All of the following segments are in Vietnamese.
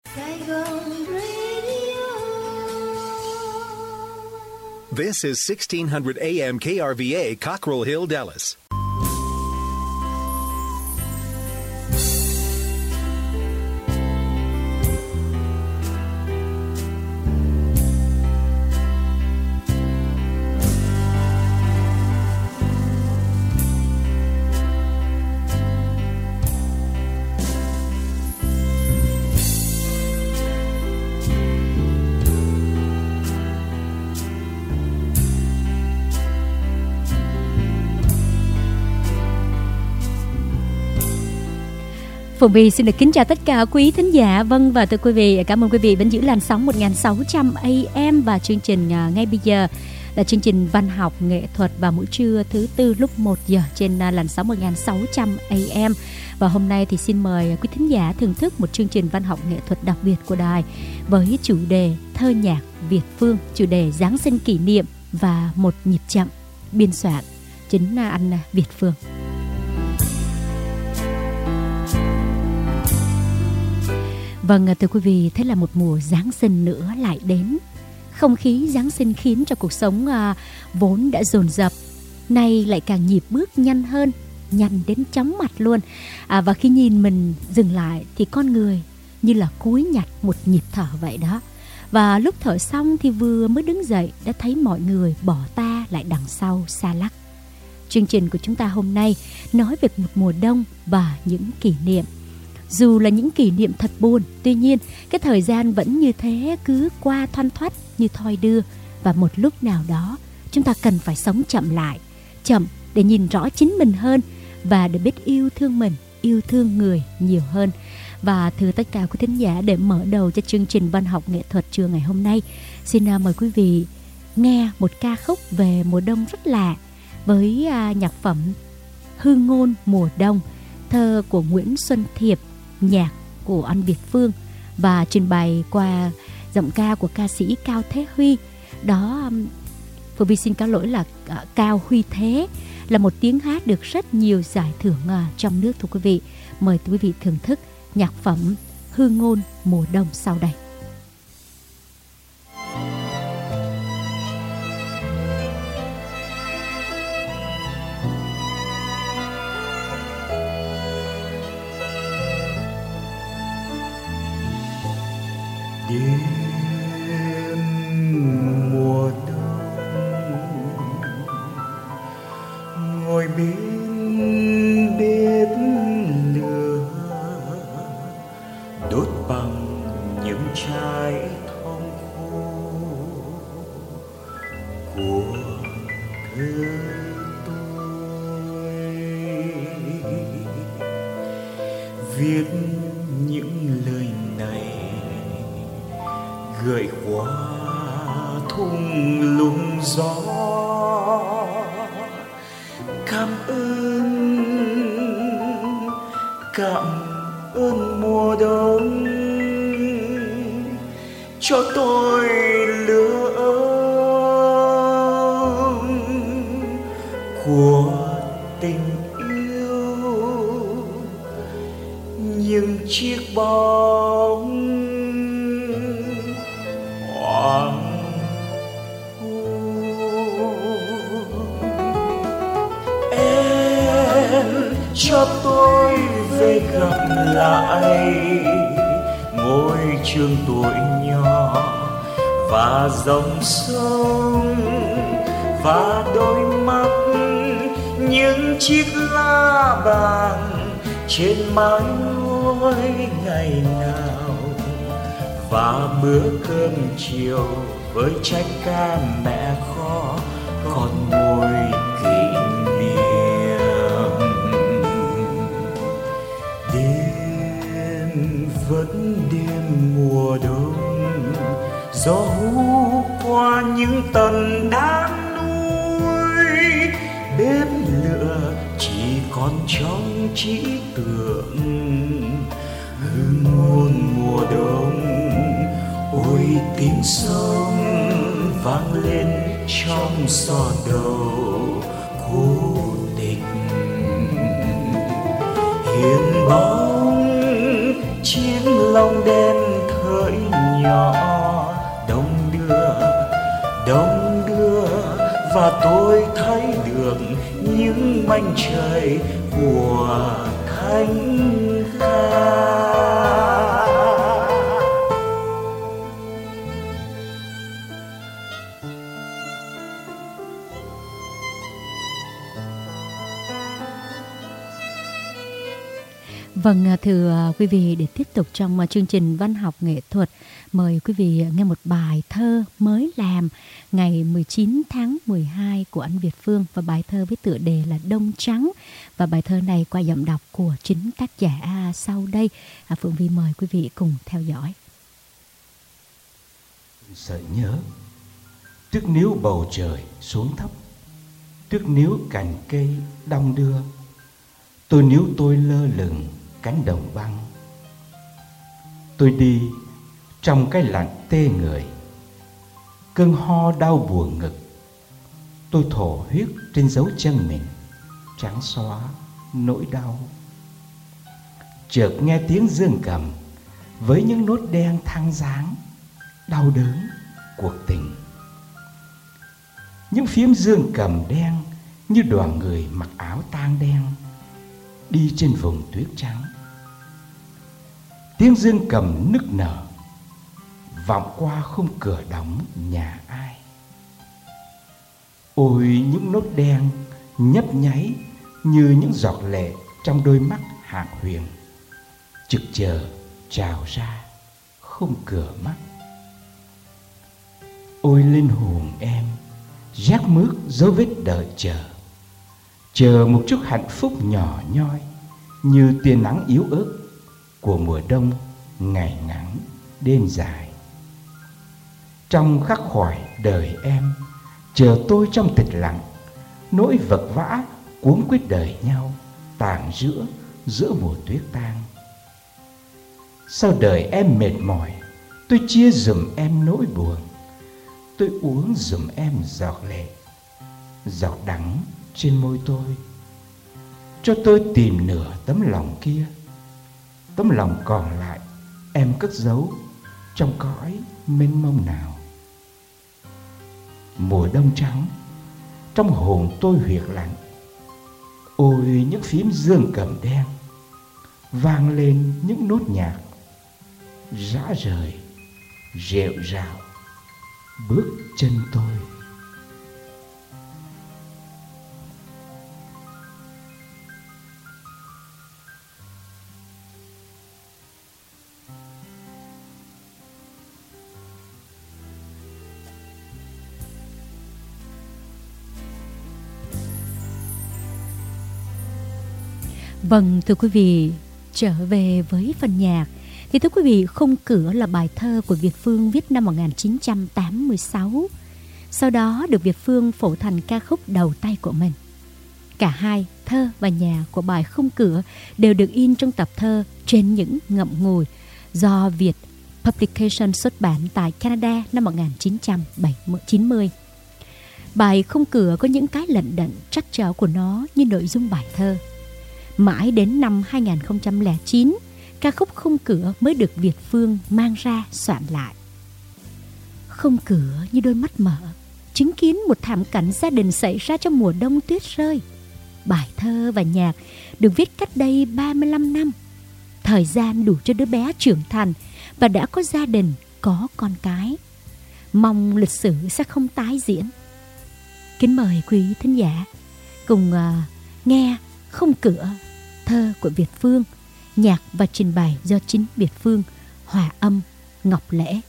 This is 1600 AM KRVA, Cockrell Hill, Dallas. Phụng Vy xin được kính chào tất cả quý thính giả. Vâng, và thưa quý vị, cảm ơn quý vị vẫn giữ làn sóng 1600 AM và chương trình ngay bây giờ là chương trình văn học nghệ thuật vào buổi trưa thứ tư lúc 1 giờ trên làn sóng 1600 AM. Và hôm nay thì xin mời quý thính giả thưởng thức một chương trình văn học nghệ thuật đặc biệt của đài với chủ đề thơ nhạc Việt Phương, chủ đề Giáng sinh kỷ niệm và một nhịp chậm, biên soạn chính anh Việt Phương. Vâng, thưa quý vị, thế là một mùa Giáng sinh nữa lại đến. Không khí Giáng sinh khiến cho cuộc sống vốn đã dồn dập, nay lại càng nhịp bước nhanh hơn, nhanh đến chóng mặt luôn. Và khi nhìn mình dừng lại thì con người như là cúi nhặt một nhịp thở vậy đó. Và lúc thở xong thì vừa mới đứng dậy đã thấy mọi người bỏ ta lại đằng sau xa lắc. Chương trình của chúng ta hôm nay nói về một mùa đông và những kỷ niệm. Dù là những kỷ niệm thật buồn, tuy nhiên cái thời gian vẫn như thế cứ qua thoăn thoắt như thoi đưa. Và một lúc nào đó chúng ta cần phải sống chậm lại, chậm để nhìn rõ chính mình hơn và để biết yêu thương mình, yêu thương người nhiều hơn. Và thưa tất cả quý thính giả, để mở đầu cho chương trình văn học nghệ thuật trưa ngày hôm nay, xin mời quý vị nghe một ca khúc về mùa đông rất lạ với nhạc phẩm Hương ngôn mùa đông, thơ của Nguyễn Xuân Thiệp, nhạc của anh Việt Phương và trình bày qua giọng ca của ca sĩ Cao Thế Huy. Đó, Phượng Vy xin cáo lỗi là Cao Huy Thế, là một tiếng hát được rất nhiều giải thưởng trong nước. Thưa quý vị, mời quý vị thưởng thức nhạc phẩm Hương ngôn mùa đông sau đây. Đêm mùa đông ngồi bên bếp lửa đốt bằng những trái thông khô của thời tôi, viết những lời này gợi qua thung lũng gió. Cảm ơn mùa đông cho tôi lửa ấm của tình yêu, những chiếc bóng cho tôi về gặp lại ngôi trường tuổi nhỏ và dòng sông và đôi mắt, những chiếc lá vàng trên mái ngói ngày nào, và bữa cơm chiều với trái cá mẹ kho còn mùi kỷ niệm. Đêm vẫn đêm mùa đông, gió hú qua những tầng đá núi, bếp lửa chỉ còn trong trí tưởng. Hương ngôn mùa đông, ôi tiếng sông vang lên trong gió đầu cố tình. Hiền bóng chiếc lồng đèn thờ và tôi thấy được những manh trời của thánh ca. Vâng, thưa quý vị, để tiếp tục trong chương trình văn học nghệ thuật, mời quý vị nghe một bài thơ mới làm ngày 19 tháng 12 của anh Việt Phương, và bài thơ với tựa đề là Đông Trắng. Và bài thơ này qua giọng đọc của chính tác giả sau đây. Phượng Vi mời quý vị cùng theo dõi. Sợi nhớ, tức níu bầu trời xuống thấp, tức níu cành cây đong đưa, tôi níu tôi lơ lửng cánh đồng băng. Tôi đi trong cái lạnh tê người, cơn ho đau buồn ngực, tôi thổ huyết trên dấu chân mình, trắng xóa nỗi đau. Chợt nghe tiếng dương cầm với những nốt đen than dáng, đau đớn cuộc tình. Những phím dương cầm đen như đoàn người mặc áo tang đen đi trên vùng tuyết trắng. Tiếng dương cầm nức nở vọng qua khung cửa đóng nhà ai. Ôi những nốt đen nhấp nháy như những giọt lệ trong đôi mắt hạng huyền, trực chờ trào ra khung cửa mắt. Ôi linh hồn em rét mướt dấu vết đợi chờ một chút hạnh phúc nhỏ nhoi như tia nắng yếu ớt của mùa đông ngày ngắn đêm dài. Trong khắc khoải đời em, chờ tôi trong tịch lặng, nỗi vật vã cuống quýt đời nhau tàn giữa mùa tuyết tang. Sau đời em mệt mỏi, tôi chia giùm em nỗi buồn, tôi uống giùm em giọt lệ, giọt đắng trên môi tôi. Cho tôi tìm nửa tấm lòng kia, tấm lòng còn lại em cất giấu trong cõi mênh mông nào. Mùa đông trắng, trong hồn tôi huyệt lạnh, ôi những phím dương cầm đen vang lên những nốt nhạc rã rời rệu rạo bước chân tôi. Vâng, thưa quý vị, trở về với phần nhạc thì thưa quý vị, Khung Cửa là bài thơ của Việt Phương viết năm 1986. Sau đó được Việt Phương phổ thành ca khúc đầu tay của mình. Cả hai, thơ và nhạc của bài Khung Cửa đều được in trong tập thơ Trên Những Ngậm Ngùi do Việt Publication xuất bản tại Canada năm 1990. Bài Khung Cửa có những cái lận đận trắc trở của nó như nội dung bài thơ. Mãi đến năm 2009, ca khúc Khung Cửa mới được Việt Phương mang ra soạn lại. Khung cửa như đôi mắt mở, chứng kiến một thảm cảnh gia đình xảy ra trong mùa đông tuyết rơi. Bài thơ và nhạc được viết cách đây 35 năm. Thời gian đủ cho đứa bé trưởng thành và đã có gia đình, có con cái. Mong lịch sử sẽ không tái diễn. Kính mời quý thính giả cùng nghe Khung Cửa, thơ của Việt Phương, nhạc và trình bày do chính Việt Phương, hòa âm Ngọc Lễ.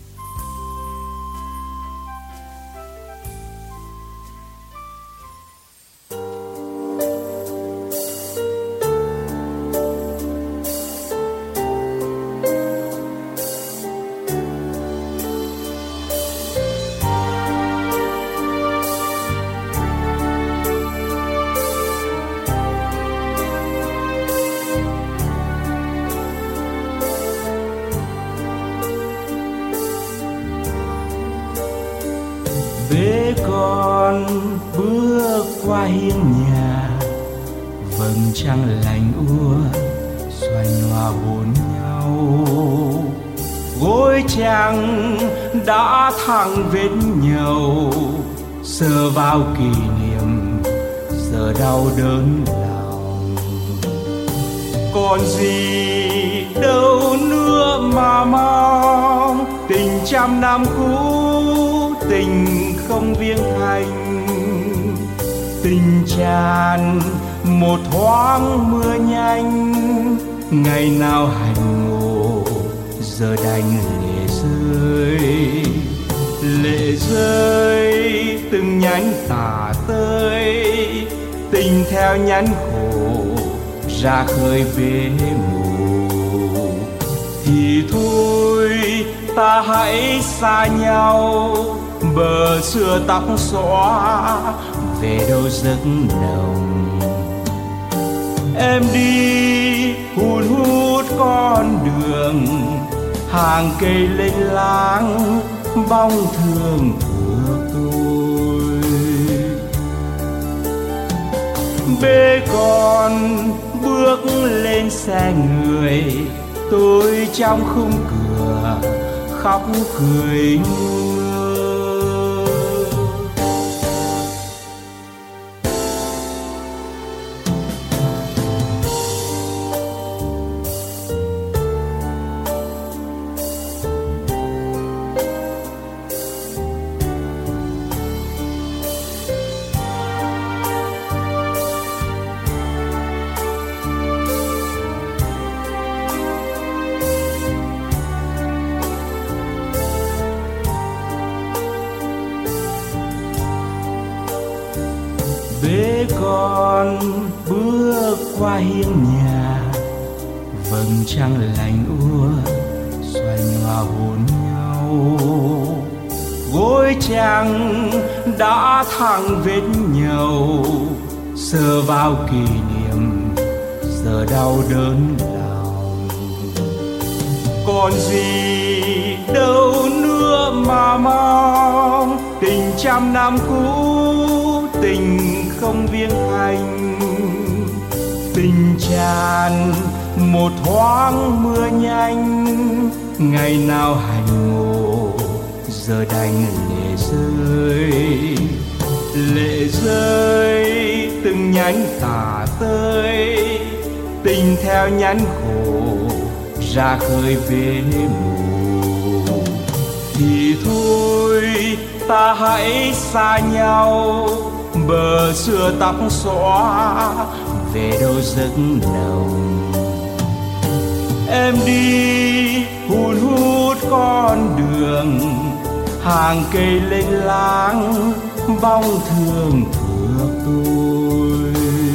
Bế con bước qua hiên nhà, vầng trăng lạnh úa xoay nhòa hôn nhau. Gối chàng đã thẳng vết nhầu, sờ vào kỷ niệm giờ đau đớn lòng. Còn gì đâu nữa mà mong, tình trăm năm cũ, tình không viếng thành, tình tràn một thoáng mưa nhanh. Ngày nào hành ngộ giờ đành lệ rơi từng nhánh tả tơi, tình theo nhánh khổ ra khơi bể mù. Thì thôi ta hãy xa nhau, bờ xưa tóc xõa về đâu giấc nồng. Em đi hun hút con đường, hàng cây lênh láng bóng thương của tôi. Bê con bước lên xe người, tôi trong khung cửa khóc cười ngơ. Bế con bước qua hiên nhà, vầng trăng lạnh úa xoay nhòa hôn nhau. Gối trăng đã thẳng vết nhầu, sờ vào kỷ niệm giờ đau đớn lòng. Còn gì đâu nữa mà mong, tình trăm năm cũ, tình không viếng thành, tình tràn một thoáng mưa nhanh. Ngày nào hành ngộ giờ đành lệ rơi từng nhánh tả tơi, tình theo nhánh khổ ra khơi bể mù. Thì thôi ta hãy xa nhau, bờ xưa tóc xõa về đâu giấc nồng. Em đi hun hút con đường, hàng cây lênh láng bóng thương thuộc tôi.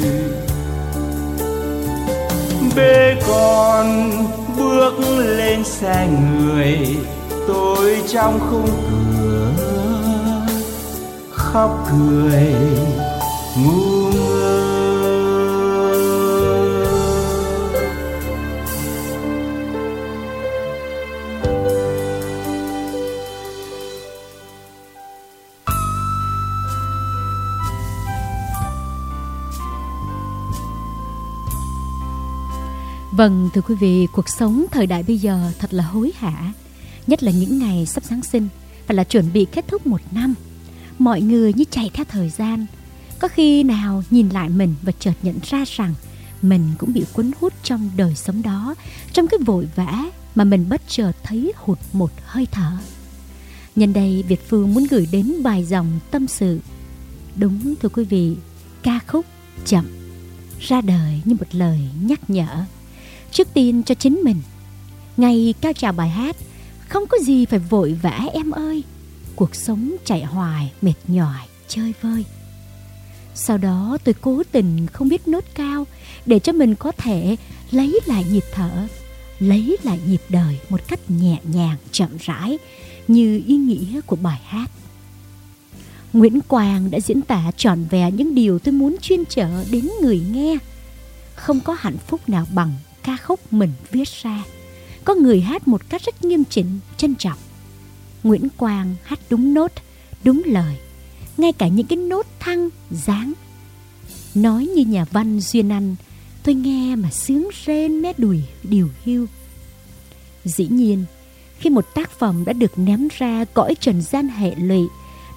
Bê con bước lên xe người, tôi trong khung cửa khóc cười ngu ngơ. Vâng, thưa quý vị, cuộc sống thời đại bây giờ thật là hối hả, nhất là những ngày sắp Giáng sinh và là chuẩn bị kết thúc một năm. Mọi người như chạy theo thời gian, có khi nào nhìn lại mình và chợt nhận ra rằng mình cũng bị cuốn hút trong đời sống đó, trong cái vội vã mà mình bất chợt thấy hụt một hơi thở. Nhân đây Việt Phương muốn gửi đến vài dòng tâm sự. Đúng thưa quý vị, ca khúc Chậm ra đời như một lời nhắc nhở trước tiên cho chính mình. Ngày cao trào bài hát, không có gì phải vội vã em ơi, cuộc sống chạy hoài mệt nhòi chơi vơi. Sau đó tôi cố tình không biết nốt cao để cho mình có thể lấy lại nhịp thở, lấy lại nhịp đời một cách nhẹ nhàng chậm rãi như ý nghĩa của bài hát. Nguyễn Quang đã diễn tả trọn vẹn những điều tôi muốn chuyên chở đến người nghe. Không có hạnh phúc nào bằng ca khúc mình viết ra, có người hát một cách rất nghiêm chỉnh, trân trọng. Nguyễn Quang hát đúng nốt, đúng lời, ngay cả những cái nốt thăng, dáng. Nói như nhà văn Duyên Anh, tôi nghe mà sướng rên mé đùi điều hiu. Dĩ nhiên, khi một tác phẩm đã được ném ra cõi trần gian hệ lụy,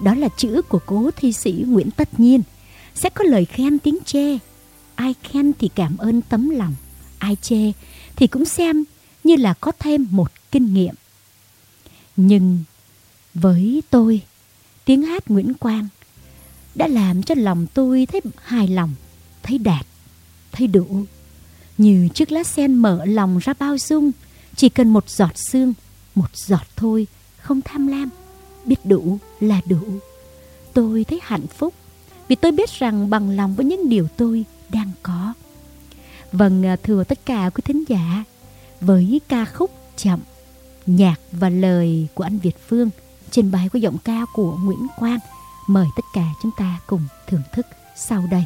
đó là chữ của cố thi sĩ Nguyễn Tất Nhiên. Sẽ có lời khen tiếng chê. Ai khen thì cảm ơn tấm lòng, ai chê thì cũng xem như là có thêm một kinh nghiệm. Nhưng với tôi, tiếng hát Nguyễn Quang đã làm cho lòng tôi thấy hài lòng, thấy đạt, thấy đủ. Như chiếc lá sen mở lòng ra bao dung, chỉ cần một giọt sương, một giọt thôi, không tham lam, biết đủ là đủ. Tôi thấy hạnh phúc vì tôi biết rằng bằng lòng với những điều tôi đang có. Vâng, thưa tất cả quý thính giả, với ca khúc Chậm, nhạc và lời của anh Việt Phương trên bài của giọng ca của Nguyễn Quang, mời tất cả chúng ta cùng thưởng thức sau đây.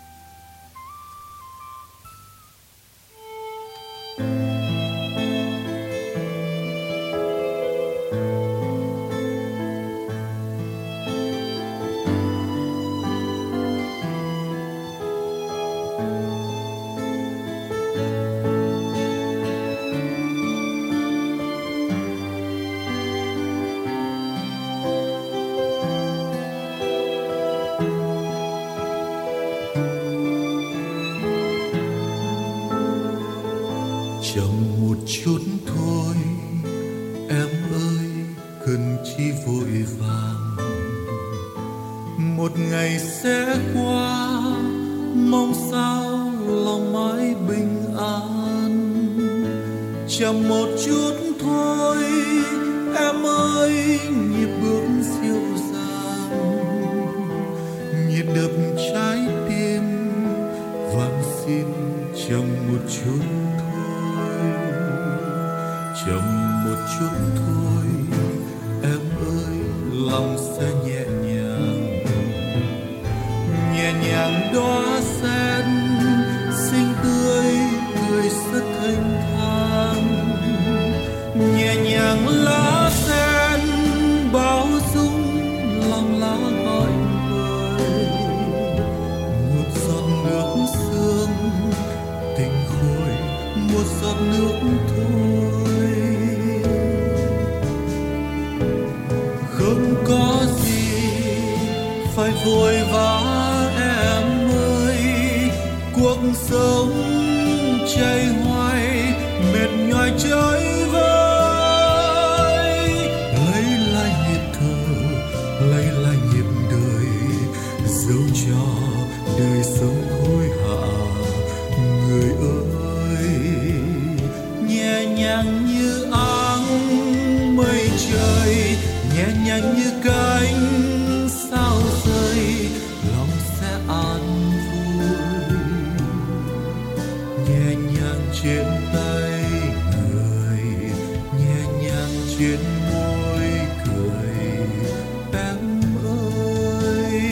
Chậm một chút thôi em ơi, cần chi vội vàng. Một ngày sẽ qua, mong sao lòng mãi bình an. Chậm một chút thôi em ơi, nhịp bước dịu dàng, nhịp đập trái tim van xin chậm một chút. Chậm một chút thôi em ơi, lòng sẽ nhẹ nhàng. Nhẹ nhàng đóa sen xinh tươi, cười rất thanh thang. Nhẹ nhàng lá sen bao dung, lòng lá gọi mời. Một giọt nước sương tình khôi, một giọt nước thôi. Không có gì phải vội vã em ơi, cuộc sống chạy hoài mệt nhòi chơi vơi. Lấy lại nhịp thở, lấy lại nhịp đời, dẫu cho đời sống hối hả. Người ơi, nhẹ nhàng như áng mây trời, nhẹ nhàng như cánh sao rơi, lòng sẽ an vui. Nhẹ nhàng trên tay người, nhẹ nhàng trên môi cười em ơi.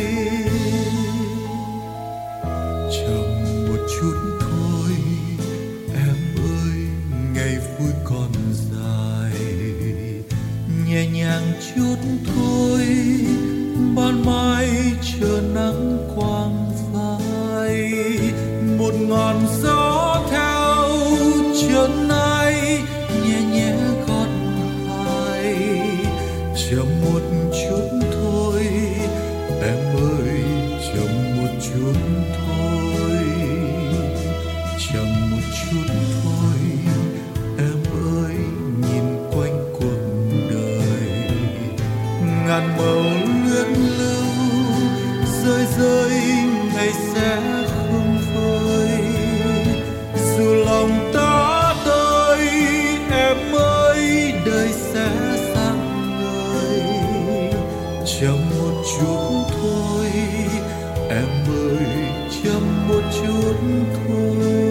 Chậm một chút thôi em ơi, ngày vui còn dài. Nhẹ nhàng chút thôi, ban mai chờ nắng quang phai. Một ngọn gió theo chân ai nhẹ nhẹ gót vai. Chậm một chút thôi em ơi, chậm một chút thôi. Chậm một chút thôi em ơi, nhìn quanh cuộc đời. Ngàn màu lướt lưu rơi rơi, ngày sẽ không vơi. Dù lòng ta tới em ơi, đời sẽ sáng ngời. Chậm một chút thôi em ơi, chậm một chút thôi.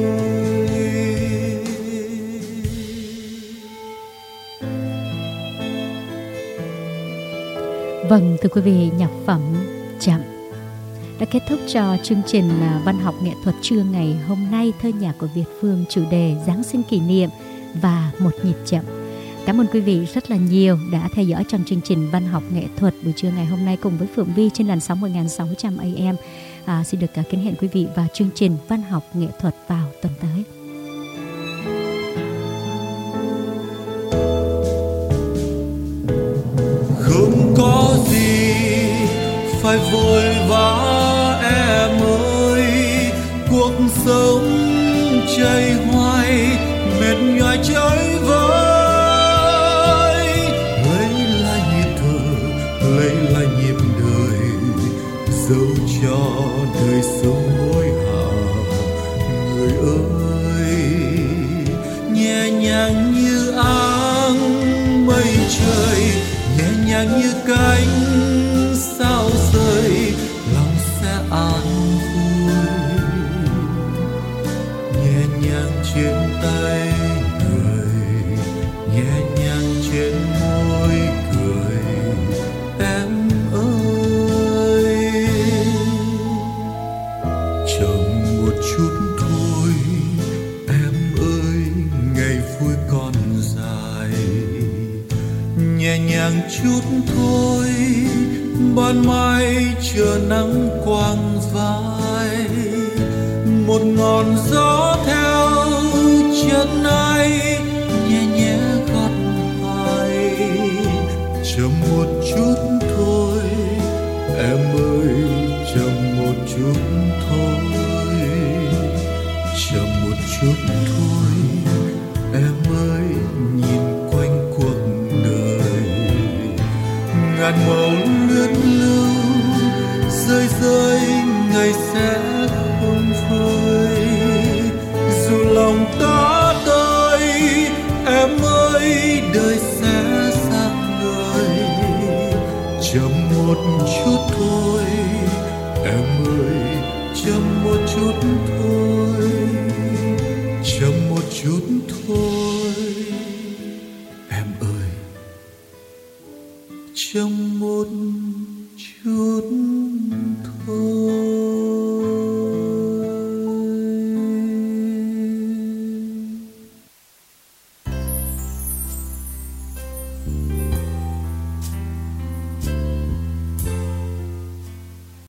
Vâng, thưa quý vị, nhạc phẩm Chậm đã kết thúc cho chương trình văn học nghệ thuật trưa ngày hôm nay. Thơ nhạc của Việt Phương, chủ đề Giáng sinh kỷ niệm và một nhịp chậm. Cảm ơn quý vị rất là nhiều đã theo dõi trong chương trình văn học nghệ thuật buổi trưa ngày hôm nay cùng với Phượng Vi trên làn sóng 10.600 AM. Xin được kính hẹn quý vị vào chương trình văn học nghệ thuật vào tuần tới. Không có gì phải vội vã em ơi, cuộc sống chạy hoài mệt nhoài chơi vơi. Lấy lại nhịp thở, lấy lại nhịp đời, dẫu cho đời sống hối hả. Người ơi, nhẹ nhàng như áng mây trời, nhẹ nhàng như cánh sao rơi, lòng sẽ an vui. Nhẹ nhàng trên tay người, nhẹ nhàng trên môi cười, em ơi. Chậm một chút thôi em ơi, ngày vui còn dài. Nhẹ nhàng chút thôi, ban mai chờ nắng quang vai. Một ngọn gió theo chân ai nhẹ nhẹ gót vai. Chậm một chút thôi em ơi, chậm một chút thôi, chậm một chút thôi em ơi. Nhìn quanh cuộc đời, ngàn màu lướt lưu, rơi rơi ngày sẽ không phơi. Dù lòng ta tới em ơi, đời sẽ sang người. Chậm một chút thôi em ơi, chậm một chút thôi, chậm một chút thôi em ơi, chậm một chút